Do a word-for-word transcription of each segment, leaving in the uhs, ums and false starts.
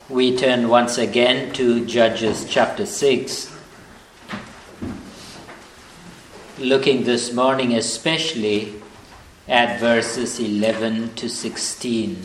We turn once again to Judges chapter six, looking this morning especially at verses eleven to sixteen.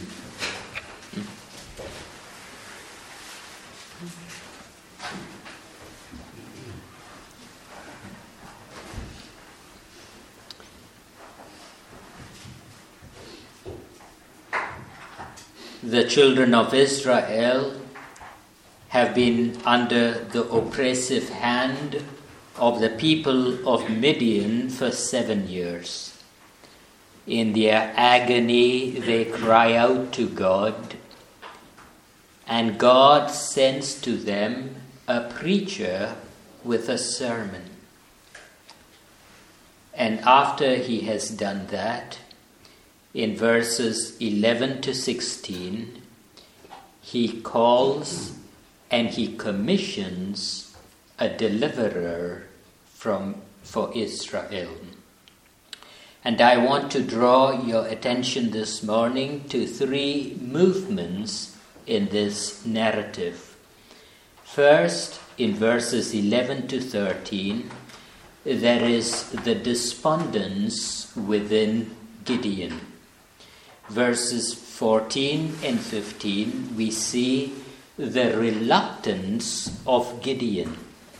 The children of Israel have been under the oppressive hand of the people of Midian for seven years. In their agony, they cry out to God, and God sends to them a preacher with a sermon. And after he has done that, in verses eleven to sixteen, he calls and he commissions a deliverer from for Israel. And I want to draw your attention this morning to three movements in this narrative. First, in verses eleven to thirteen, there is the despondence within Gideon. Verses fourteen and fifteen, we see the reluctance of Gideon.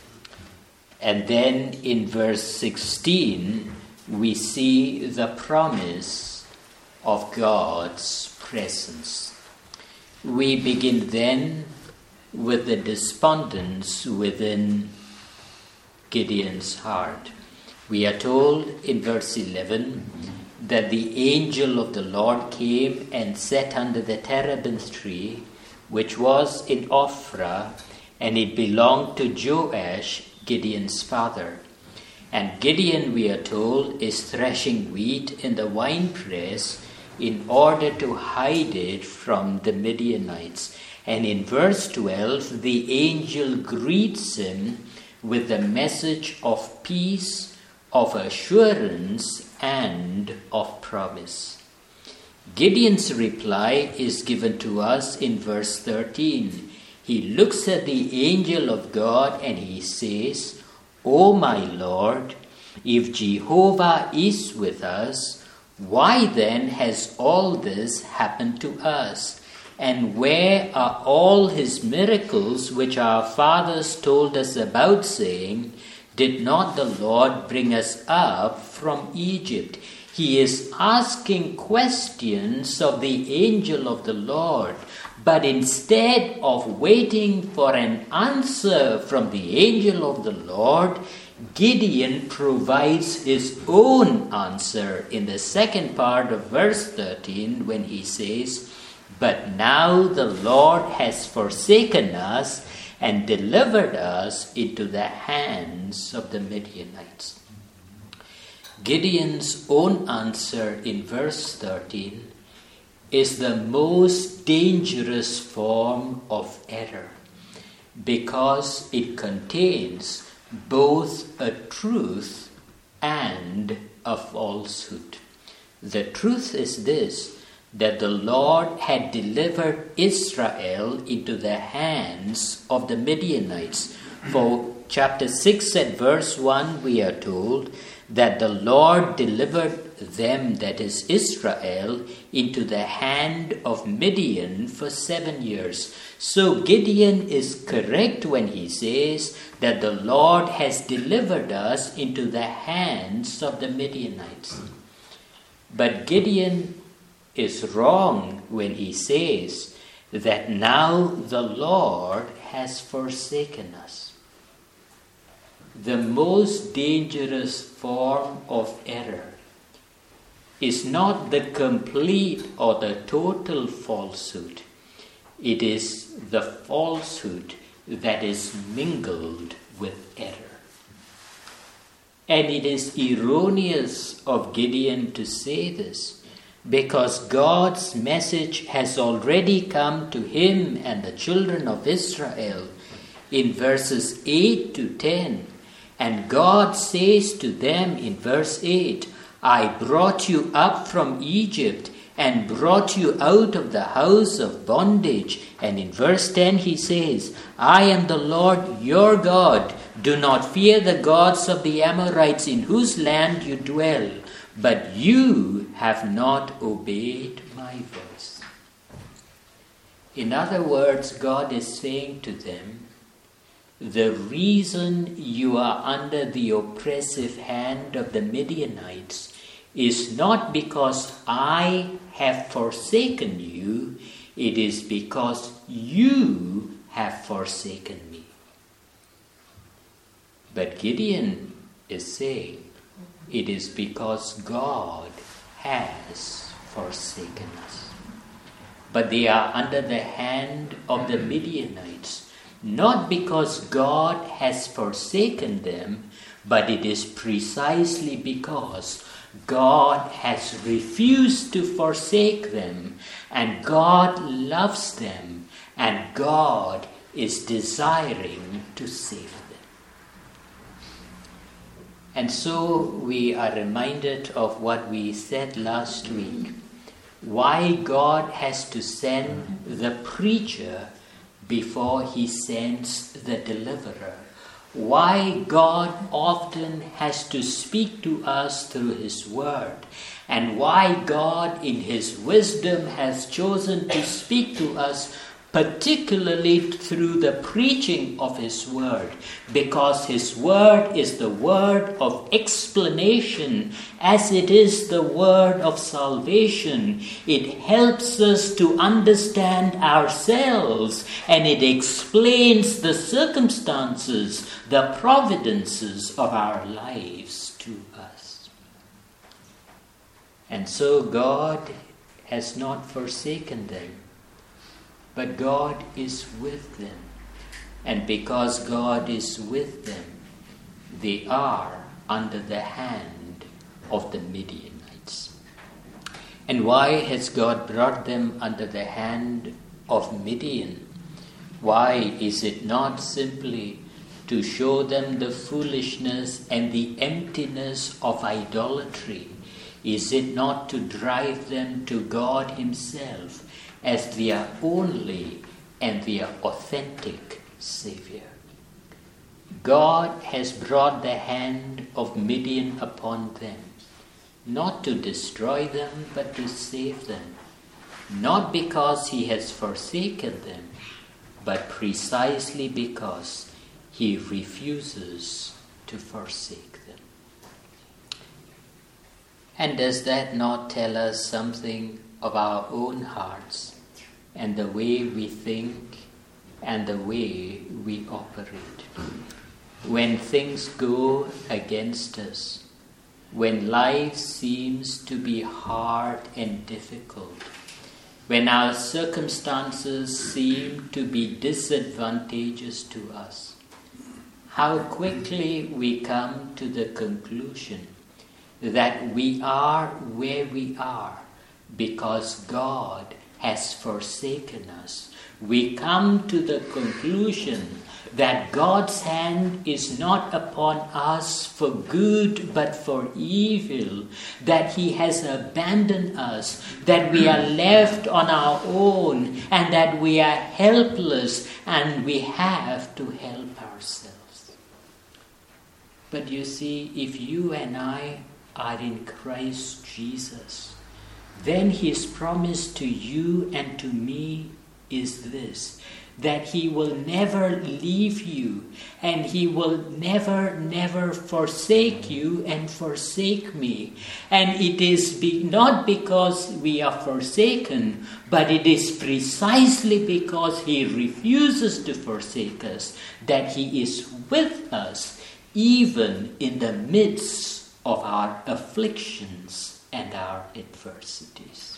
And then in verse sixteen, we see the promise of God's presence. We begin then with the despondence within Gideon's heart. We are told in verse eleven, that the angel of the Lord came and sat under the terebinth tree, which was in Ophrah, and it belonged to Joash, Gideon's father. And Gideon, we are told, is threshing wheat in the winepress in order to hide it from the Midianites. And in verse twelve, the angel greets him with the message of peace, of assurance, and of promise. Gideon's reply is given to us in verse thirteen. He looks at the angel of God and he says, "O my Lord, if Jehovah is with us, why then has all this happened to us? And where are all his miracles which our fathers told us about, saying, did not the Lord bring us up from Egypt?" He is asking questions of the angel of the Lord, but instead of waiting for an answer from the angel of the Lord, Gideon provides his own answer in the second part of verse thirteen when he says, "But now the Lord has forsaken us and delivered us into the hands of the Midianites." Gideon's own answer in verse thirteen is the most dangerous form of error because it contains both a truth and a falsehood. The truth is this, that the Lord had delivered Israel into the hands of the Midianites. For chapter six at verse one, we are told that the Lord delivered them, that is Israel, into the hand of Midian for seven years. So Gideon is correct when he says that the Lord has delivered us into the hands of the Midianites. But Gideon is wrong when he says that now the Lord has forsaken us. The most dangerous form of error is not the complete or the total falsehood. It is the falsehood that is mingled with error. And it is erroneous of Gideon to say this, because God's message has already come to him and the children of Israel in verses eight to ten. And God says to them in verse eight, "I brought you up from Egypt, and brought you out of the house of bondage. And in verse ten he says, I am the Lord your God. Do not fear the gods of the Amorites in whose land you dwell, but you have not obeyed my voice. In other words, God is saying to them, the reason you are under the oppressive hand of the Midianites is not because I have forsaken you, it is because you have forsaken me. But Gideon is saying, it is because God has forsaken us. But they are under the hand of the Midianites, not because God has forsaken them, but it is precisely because God has refused to forsake them, and God loves them, and God is desiring to save them. And so we are reminded of what we said last week, why God has to send the preacher before he sends the deliverer. Why God often has to speak to us through his word, and why God in his wisdom has chosen to speak to us particularly through the preaching of his word, because his word is the word of explanation as it is the word of salvation. It helps us to understand ourselves, and it explains the circumstances, the providences of our lives to us. And so God has not forsaken them, but God is with them. And because God is with them, they are under the hand of the Midianites. And why has God brought them under the hand of Midian? Why is it not simply to show them the foolishness and the emptiness of idolatry? Is it not to drive them to God himself as their only and their authentic Savior? God has brought the hand of Midian upon them, not to destroy them, but to save them. Not because he has forsaken them, but precisely because he refuses to forsake them. And does that not tell us something of our own hearts and the way we think and the way we operate? When things go against us, when life seems to be hard and difficult, when our circumstances seem to be disadvantageous to us, how quickly we come to the conclusion that we are where we are because God has forsaken us. We come to the conclusion that God's hand is not upon us for good but for evil, that he has abandoned us, that we are left on our own, and that we are helpless and we have to help ourselves. But you see, if you and I are in Christ Jesus, then his promise to you and to me is this, that he will never leave you, and he will never, never forsake you and forsake me. And it is be, not because we are forsaken, but it is precisely because he refuses to forsake us that he is with us, even in the midst of our afflictions and our adversities.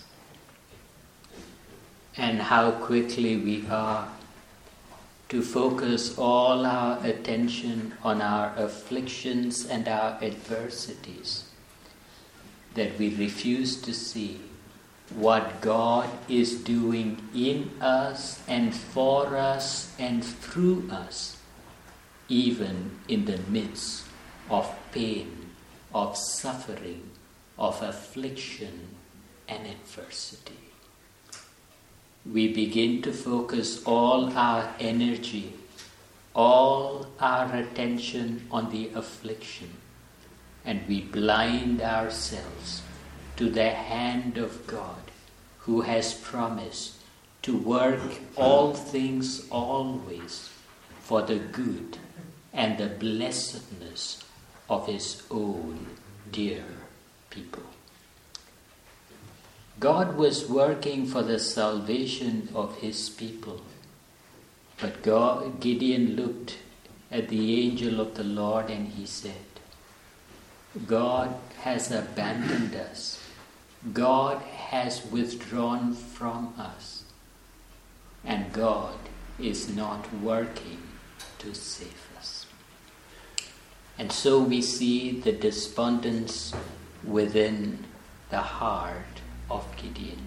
And how quickly we are to focus all our attention on our afflictions and our adversities, that we refuse to see what God is doing in us and for us and through us, even in the midst of pain, of suffering, of affliction and adversity. We begin to focus all our energy, all our attention on the affliction, and we blind ourselves to the hand of God, who has promised to work all things always for the good and the blessedness of His own dear people. God was working for the salvation of His people, but God, Gideon looked at the angel of the Lord and he said, God has abandoned us. God has withdrawn from us. And God is not working to save us. And so we see the despondence within the heart of Gideon.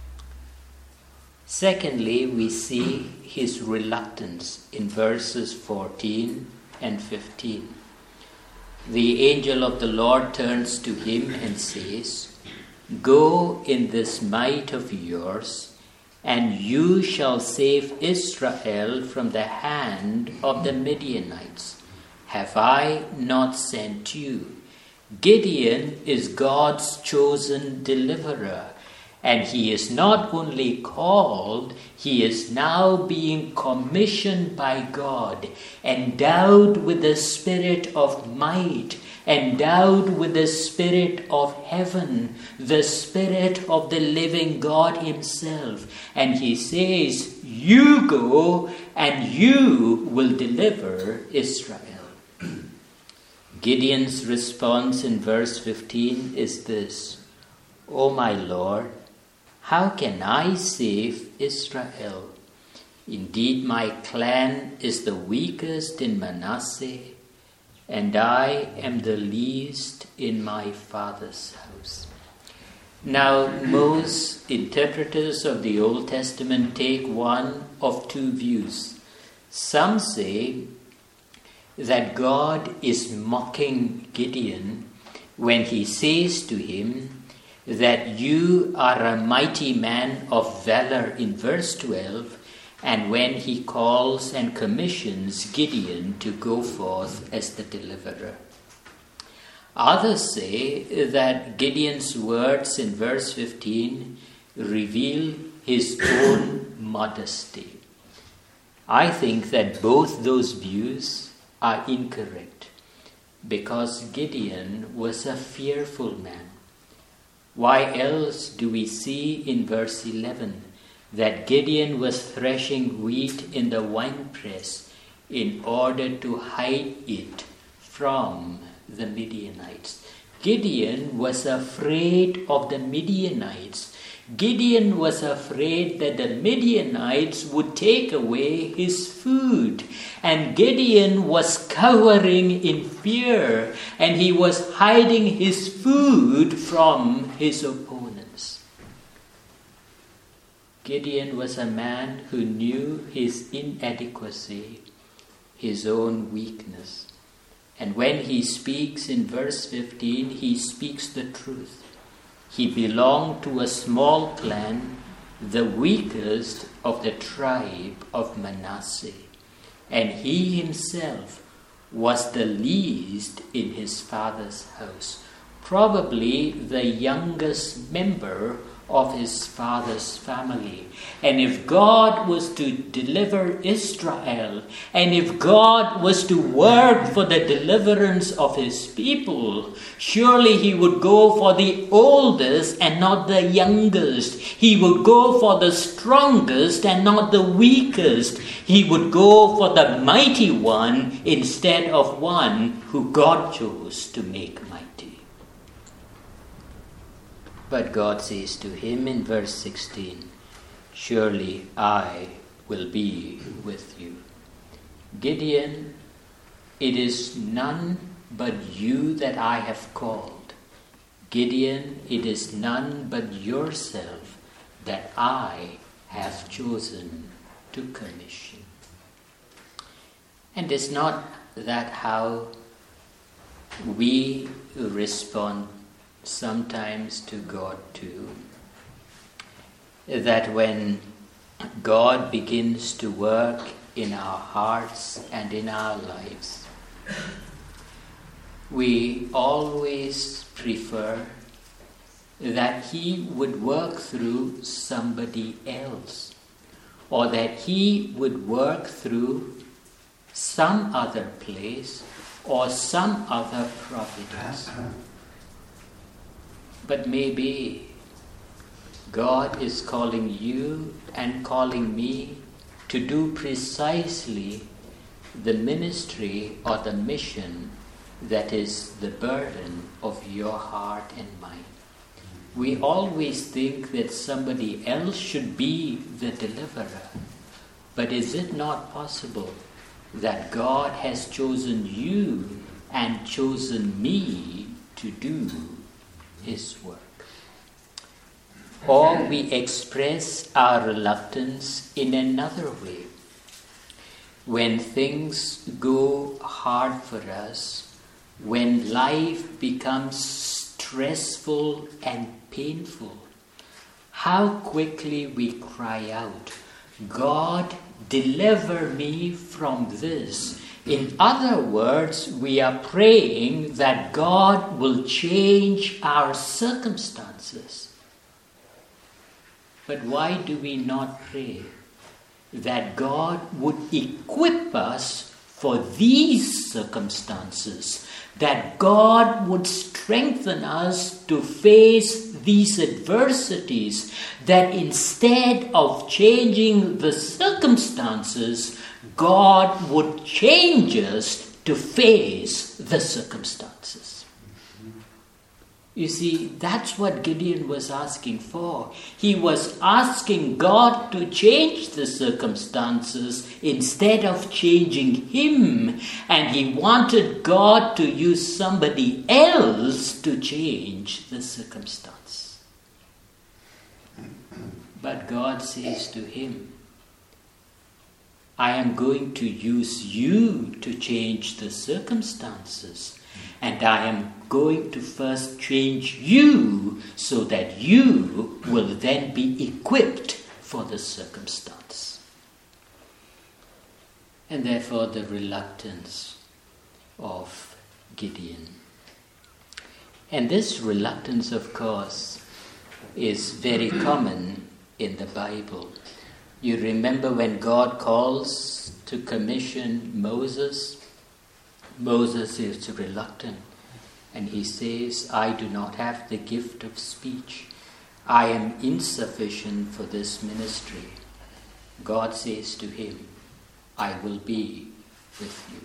Secondly, we see his reluctance in verses fourteen and fifteen. The angel of the Lord turns to him and says, Go in this might of yours, and you shall save Israel from the hand of the Midianites. Have I not sent you? Gideon is God's chosen deliverer, and he is not only called, he is now being commissioned by God, endowed with the spirit of might, endowed with the spirit of heaven, the spirit of the living God Himself. And He says, you go and you will deliver Israel. Gideon's response in verse fifteen is this, O my Lord, how can I save Israel? Indeed, my clan is the weakest in Manasseh, and I am the least in my father's house. Now, most interpreters of the Old Testament take one of two views. Some say that God is mocking Gideon when He says to him that you are a mighty man of valor in verse twelve, and when He calls and commissions Gideon to go forth as the deliverer. Others say that Gideon's words in verse fifteen reveal his own modesty. I think that both those views are incorrect, because Gideon was a fearful man. Why else do we see in verse eleven that Gideon was threshing wheat in the winepress in order to hide it from the Midianites? Gideon was afraid of the Midianites. Gideon was afraid that the Midianites would take away his food. And Gideon was cowering in fear, and he was hiding his food from his opponents. Gideon was a man who knew his inadequacy, his own weakness. And when he speaks in verse fifteen, he speaks the truth. He belonged to a small clan, the weakest of the tribe of Manasseh, and he himself was the least in his father's house, probably the youngest member of his father's family. And if God was to deliver Israel, and if God was to work for the deliverance of His people, surely He would go for the oldest and not the youngest. He would go for the strongest and not the weakest. He would go for the mighty one instead of one who God chose to make mighty. But God says to him in verse sixteen, surely I will be with you. Gideon, it is none but you that I have called. Gideon, it is none but yourself that I have chosen to commission. And is not that how we respond sometimes to God too? that when God begins to work in our hearts and in our lives, we always prefer that He would work through somebody else, or that He would work through some other place or some other providence. But maybe God is calling you and calling me to do precisely the ministry or the mission that is the burden of your heart and mind. We always think that somebody else should be the deliverer. But is it not possible that God has chosen you and chosen me to do His work? Or we express our reluctance in another way. When things go hard for us, when life becomes stressful and painful, how quickly we cry out, God, deliver me from this. In other words, we are praying that God will change our circumstances. But why do we not pray that God would equip us for these circumstances, that God would strengthen us to face these adversities, that instead of changing the circumstances, God would change us to face the circumstances? You see, that's what Gideon was asking for. He was asking God to change the circumstances instead of changing him. And he wanted God to use somebody else to change the circumstance. But God says to him, I am going to use you to change the circumstances. And I am going to first change you so that you will then be equipped for the circumstance. And therefore the reluctance of Gideon. And this reluctance, of course, is very common in the Bible. You remember when God calls to commission Moses? Moses is reluctant, and he says, I do not have the gift of speech. I am insufficient for this ministry. God says to him, I will be with you.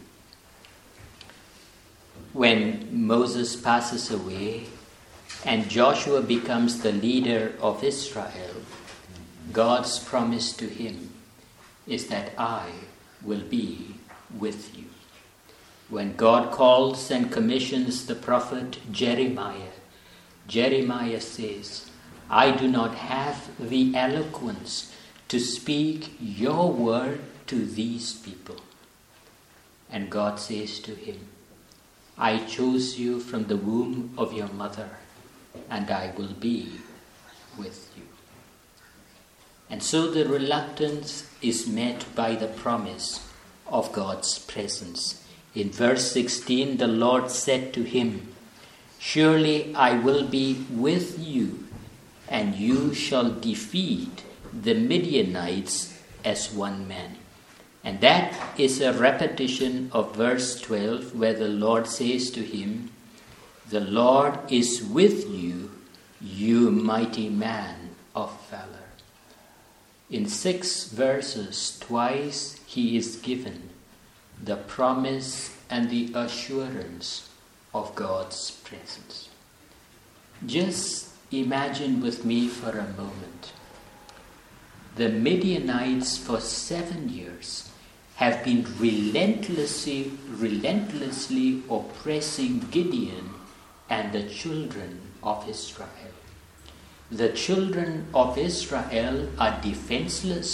When Moses passes away and Joshua becomes the leader of Israel, God's promise to him is that I will be with you. When God calls and commissions the prophet Jeremiah, Jeremiah says, I do not have the eloquence to speak your word to these people. And God says to him, I chose you from the womb of your mother, and I will be with you. And so the reluctance is met by the promise of God's presence. In verse sixteen, the Lord said to him, surely I will be with you, and you shall defeat the Midianites as one man. And that is a repetition of verse twelve, where the Lord says to him, the Lord is with you, you mighty man of valor. In six verses, twice he is given the promise and the assurance of God's presence. Just imagine with me for a moment. The Midianites for seven years have been relentlessly, relentlessly oppressing Gideon and the children of Israel. The children of Israel are defenseless.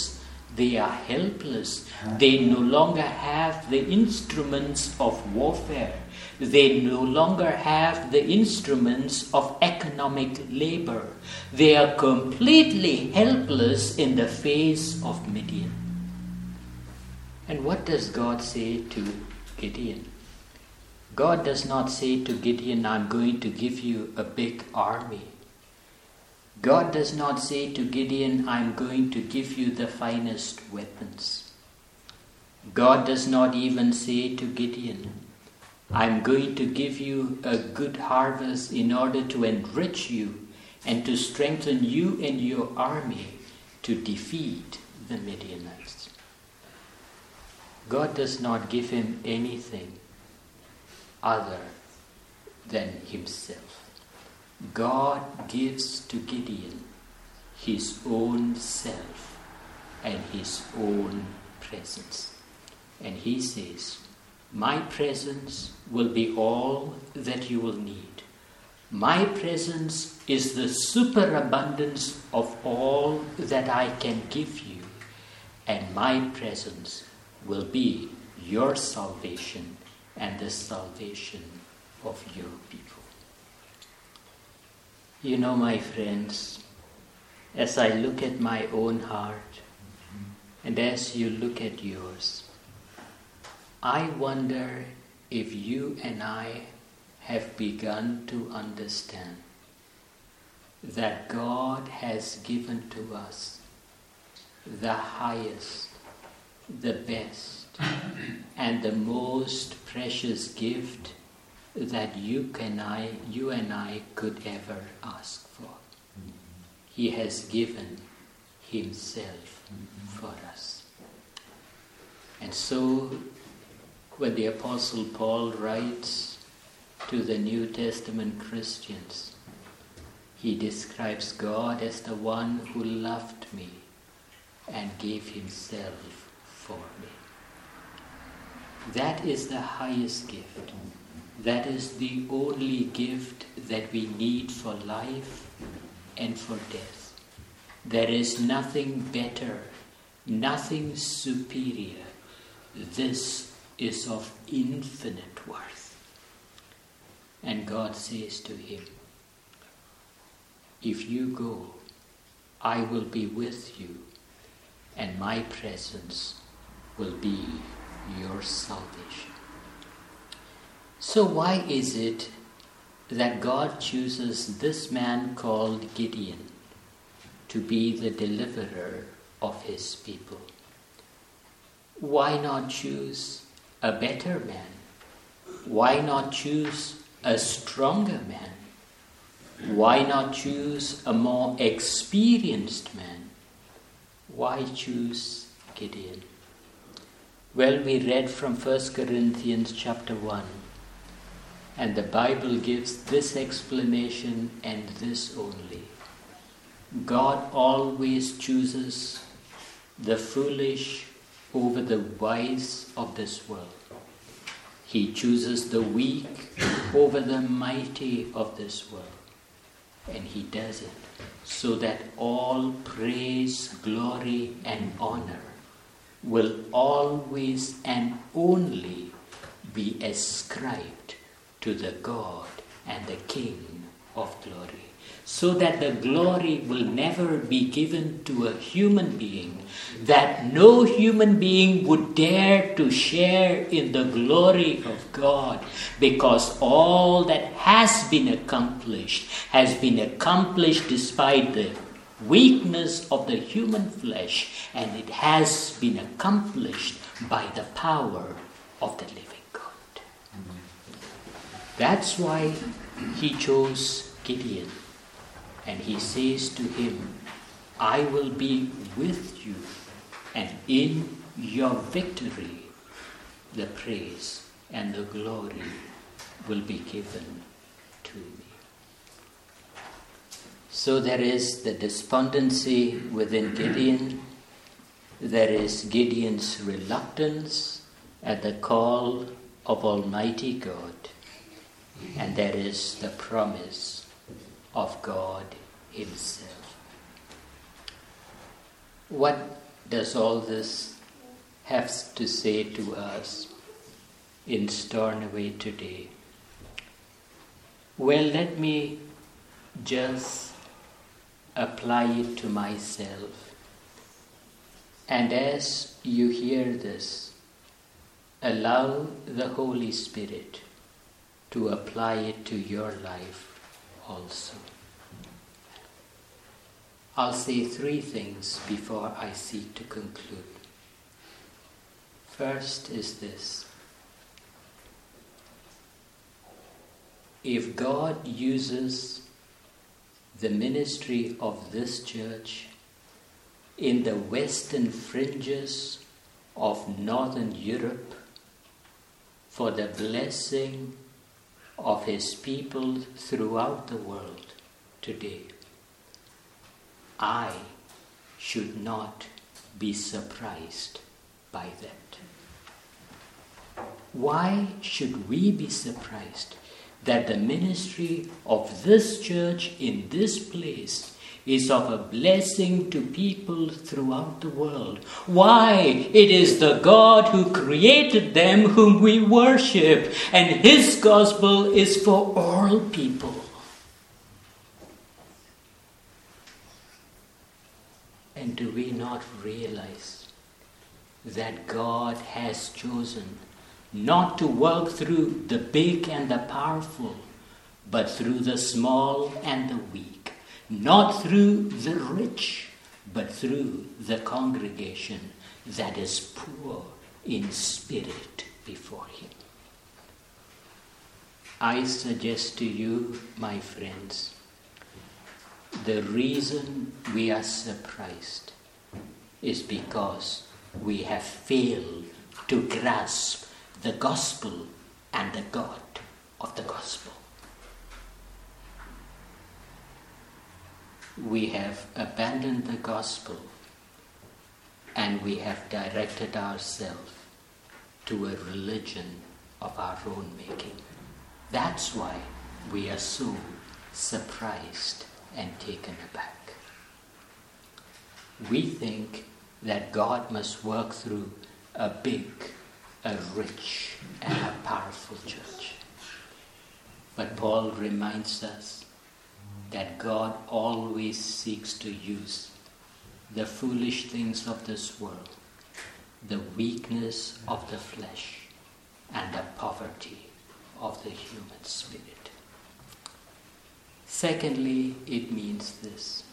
They are helpless. They no longer have the instruments of warfare. They no longer have the instruments of economic labor. They are completely helpless in the face of Midian. And what does God say to Gideon? God does not say to Gideon, I'm going to give you a big army. God does not say to Gideon, I'm going to give you the finest weapons. God does not even say to Gideon, I'm going to give you a good harvest in order to enrich you and to strengthen you and your army to defeat the Midianites. God does not give him anything other than himself. God gives to Gideon his own self and his own presence. And he says, my presence will be all that you will need. My presence is the superabundance of all that I can give you. And my presence will be your salvation and the salvation of your people. You know, my friends, as I look at my own heart, and as you look at yours, I wonder if you and I have begun to understand that God has given to us the highest, the best, and the most precious gift that you can I, you and I could ever ask for. He has given himself for us. And so, when the Apostle Paul writes to the New Testament Christians, he describes God as the one who loved me and gave himself for me. That is the highest gift. That is the only gift that we need for life and for death. There is nothing better, nothing superior. This is of infinite worth. And God says to him, if you go, I will be with you, and my presence will be your salvation. So why is it that God chooses this man called Gideon to be the deliverer of his people? Why not choose a better man? Why not choose a stronger man? Why not choose a more experienced man? Why choose Gideon? Well, we read from First Corinthians chapter one. And the Bible gives this explanation and this only. God always chooses the foolish over the wise of this world. He chooses the weak over the mighty of this world. And he does it so that all praise, glory, and honor will always and only be ascribed to the God and the King of glory, so that the glory will never be given to a human being, that no human being would dare to share in the glory of God, because all that has been accomplished has been accomplished despite the weakness of the human flesh, and it has been accomplished by the power of the living God. That's why he chose Gideon. And he says to him, I will be with you, and in your victory, the praise and the glory will be given to me. So there is the despondency within Gideon. There is Gideon's reluctance at the call of Almighty God. And there is the promise of God himself. What does all this have to say to us in Stornoway today? Well, let me just apply it to myself. And as you hear this, allow the Holy Spirit to apply it to your life also. I'll say three things before I seek to conclude. First is this. If God uses the ministry of this church in the western fringes of Northern Europe for the blessing of His people throughout the world today, I should not be surprised by that. Why should we be surprised that the ministry of this church in this place is of a blessing to people throughout the world? Why? It is the God who created them whom we worship, and His gospel is for all people. And do we not realize that God has chosen not to work through the big and the powerful, but through the small and the weak, not through the rich, but through the congregation that is poor in spirit before Him? I suggest to you, my friends, the reason we are surprised is because we have failed to grasp the gospel and the God of the gospel. We have abandoned the gospel and we have directed ourselves to a religion of our own making. That's why we are so surprised and taken aback. We think that God must work through a big, a rich, and a powerful church. But Paul reminds us that God always seeks to use the foolish things of this world, the weakness of the flesh, and the poverty of the human spirit. Secondly, it means this.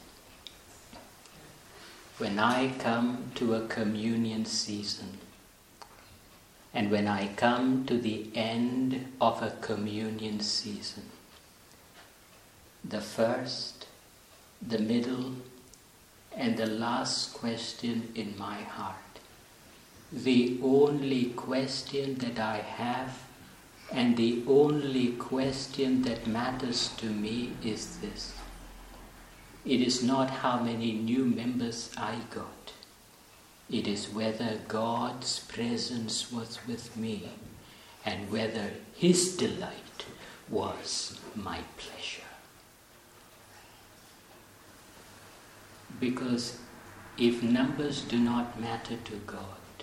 When I come to a communion season, and when I come to the end of a communion season, the first, the middle, and the last question in my heart, the only question that I have and the only question that matters to me is this. It is not how many new members I got. It is whether God's presence was with me and whether His delight was my pleasure. Because if numbers do not matter to God,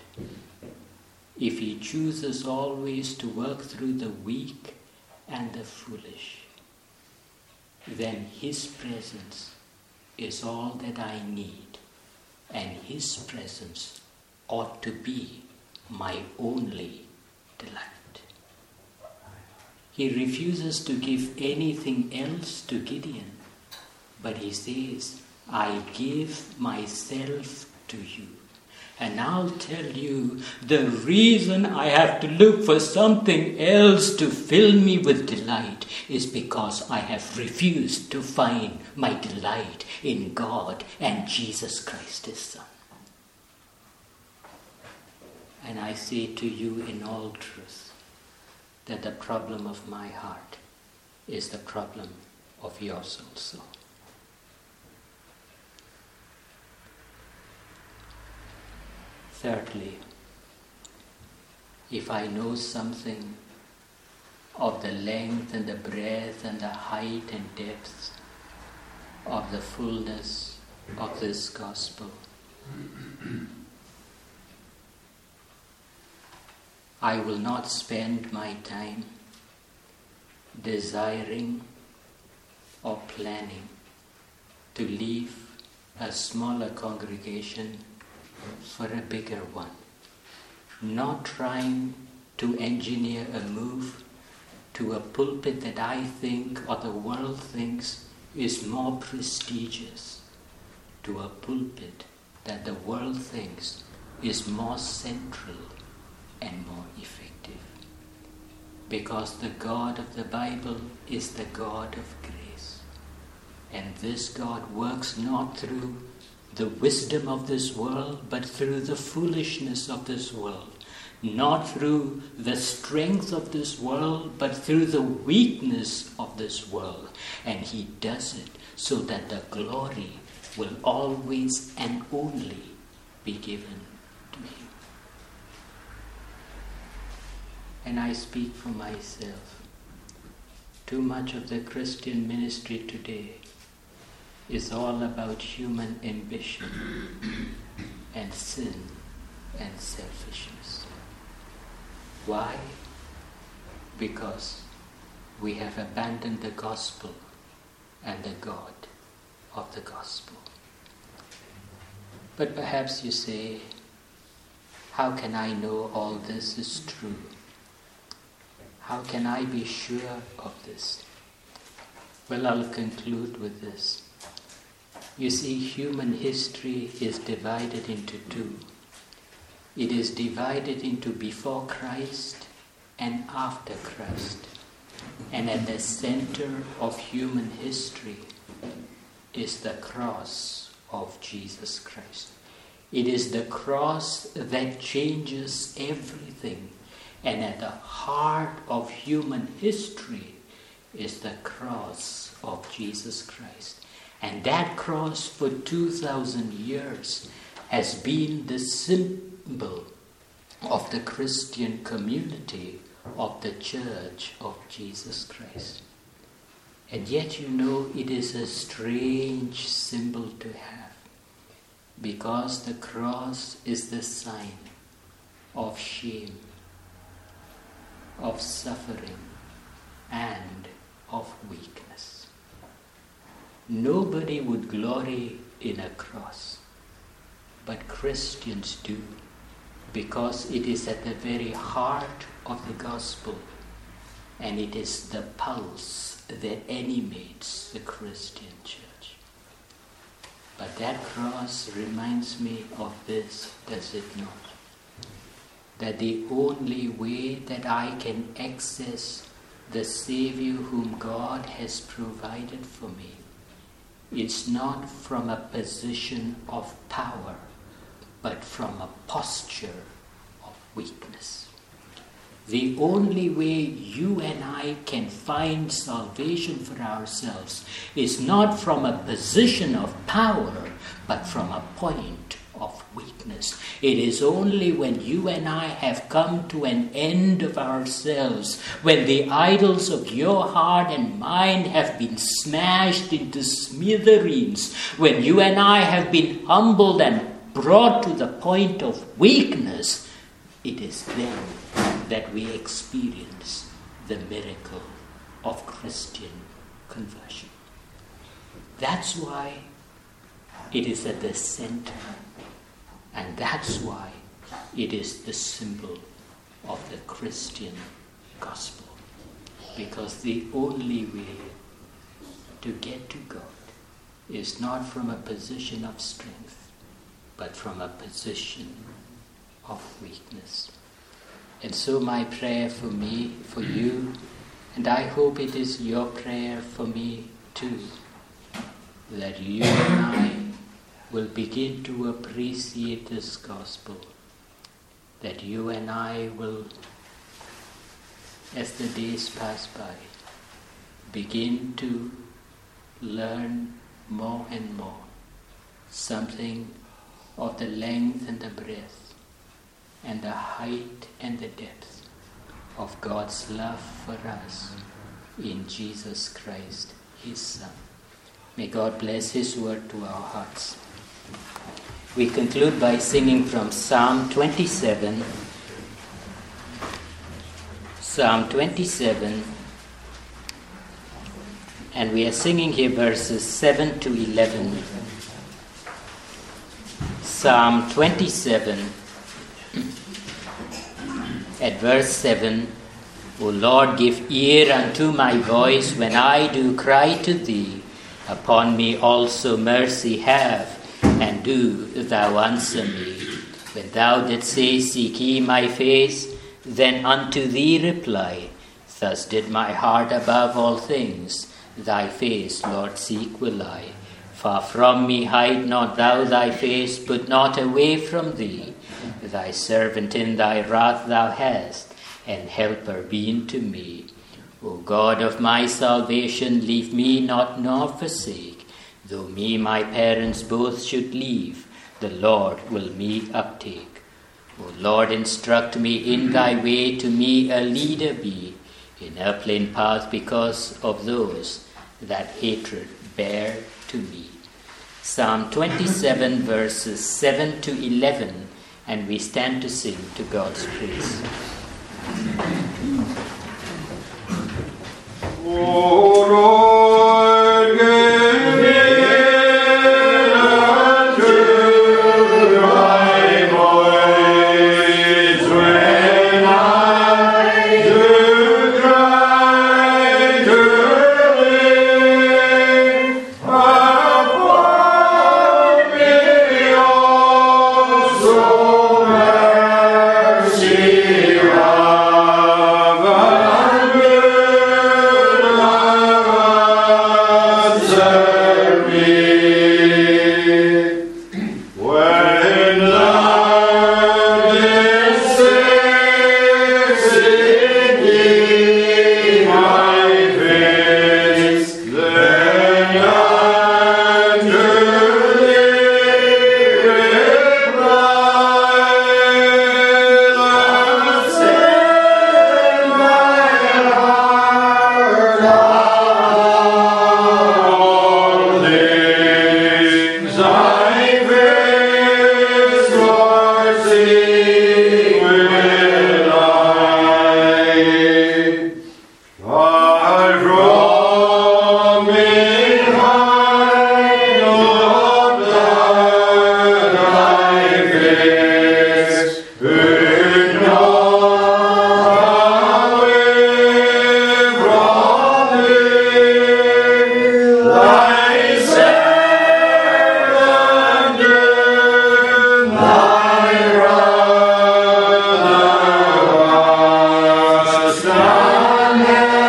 if He chooses always to work through the weak and the foolish, then His presence is all that I need, and His presence ought to be my only delight. He refuses to give anything else to Gideon, but he says, I give myself to you. And I'll tell you, the reason I have to look for something else to fill me with delight is because I have refused to find my delight in God and Jesus Christ, His Son. And I say to you in all truth that the problem of my heart is the problem of yours also. Thirdly, if I know something of the length and the breadth and the height and depth of the fullness of this gospel, I will not spend my time desiring or planning to leave a smaller congregation for a bigger one. Not trying to engineer a move to a pulpit that I think or the world thinks is more prestigious, to a pulpit that the world thinks is more central and more effective. Because the God of the Bible is the God of grace. And this God works not through the wisdom of this world, but through the foolishness of this world. Not through the strength of this world, but through the weakness of this world. And He does it so that the glory will always and only be given to Him. And I speak for myself. Too much of the Christian ministry today is all about human ambition and sin and selfishness. Why? Because we have abandoned the gospel and the God of the gospel. But perhaps you say, how can I know all this is true? How can I be sure of this? Well, I'll conclude with this. You see, human history is divided into two. It is divided into before Christ and after Christ. And at the center of human history is the cross of Jesus Christ. It is the cross that changes everything. And at the heart of human history is the cross of Jesus Christ. And that cross for two thousand years has been the symbol of the Christian community of the Church of Jesus Christ. And yet, you know, it is a strange symbol to have, because the cross is the sign of shame, of suffering, and of weakness. Nobody would glory in a cross, but Christians do, because it is at the very heart of the gospel, and it is the pulse that animates the Christian church. But that cross reminds me of this, does it not? That the only way that I can access the Savior whom God has provided for me is not from a position of power, but from a posture of weakness. The only way you and I can find salvation for ourselves is not from a position of power, but from a point of weakness. It is only when you and I have come to an end of ourselves, when the idols of your heart and mind have been smashed into smithereens, when you and I have been humbled and brought to the point of weakness, it is then that we experience the miracle of Christian conversion. That's why it is at the center, and that's why it is the symbol of the Christian gospel. Because the only way to get to God is not from a position of strength, but from a position of weakness. And so my prayer for me, for you, and I hope it is your prayer for me too, that you and I will begin to appreciate this gospel, that you and I will, as the days pass by, begin to learn more and more something of the length and the breadth and the height and the depth of God's love for us in Jesus Christ, His Son. May God bless His word to our hearts. We conclude by singing from Psalm twenty-seven. Psalm twenty-seven. And we are singing here verses seven to eleven. Psalm twenty-seven. At verse seven. O Lord, give ear unto my voice when I do cry to thee. Upon me also mercy have, and do thou answer me. When thou didst say, seek ye my face, then unto thee reply. Thus did my heart above all things, thy face, Lord, seek will I. Far from me hide not thou thy face, put not away from thee. Thy servant in thy wrath thou hast, and helper be unto me. O God of my salvation, leave me not nor forsake. Though me my parents both should leave, the Lord will me uptake. O Lord, instruct me in thy way, to me a leader be, in a plain path because of those that hatred bear to me. Psalm twenty-seven verses seven to eleven, and we stand to sing to God's praise. O Lord, give ear unto my voice when I do cry to thee. Upon me also mercy have, and answer me. When thou didst say, seek ye my face, then unto thee reply. Thus said my heart all things, thy face, Lord, seek will I. Far from me hide not thou thy face, put not away from me thy servant in thy wrath thou hast, and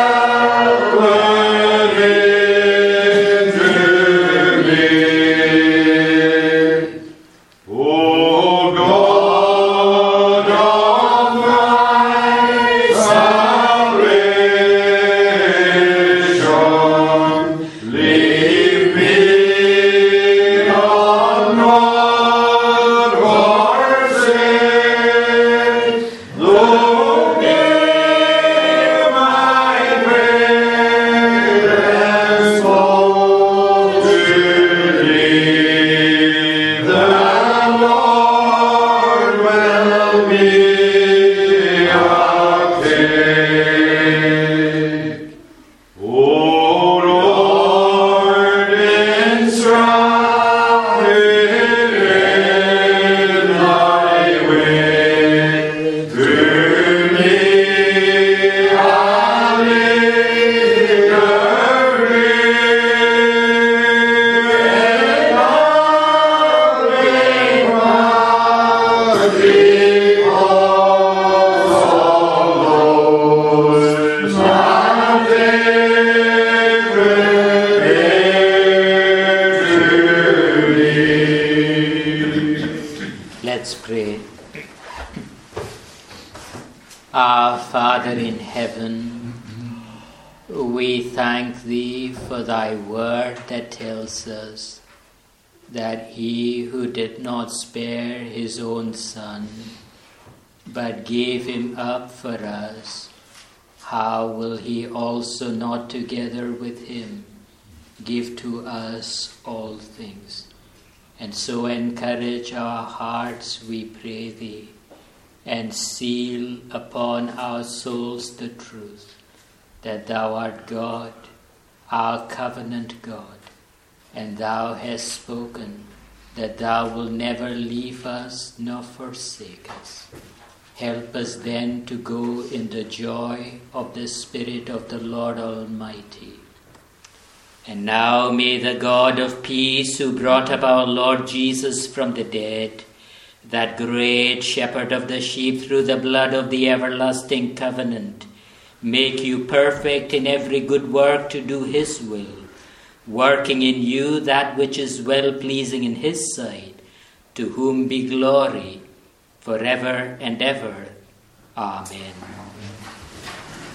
helper be to me. O God of my salvation, leave me not nor forsake. Though me my parents both should leave, the Lord will be uptake. O Lord, instruct me in thy way, to me a leader be, in loving mercy also those that hatred bear to thee. Let's pray. Our Father in heaven, we thank thee for thy word that tells us that he who did not spare his own son, but gave him up for us, how will he also not together with him give to us all things? And so encourage our hearts, we pray thee, and seal upon our souls the truth that thou art God, our covenant God, and thou hast spoken that thou wilt never leave us nor forsake us. Help us then to go in the joy of the Spirit of the Lord Almighty. And now may the God of peace, who brought up our Lord Jesus from the dead, that great shepherd of the sheep through the blood of the everlasting covenant, make you perfect in every good work to do his will, working in you that which is well-pleasing in his sight, to whom be glory forever and ever. Amen.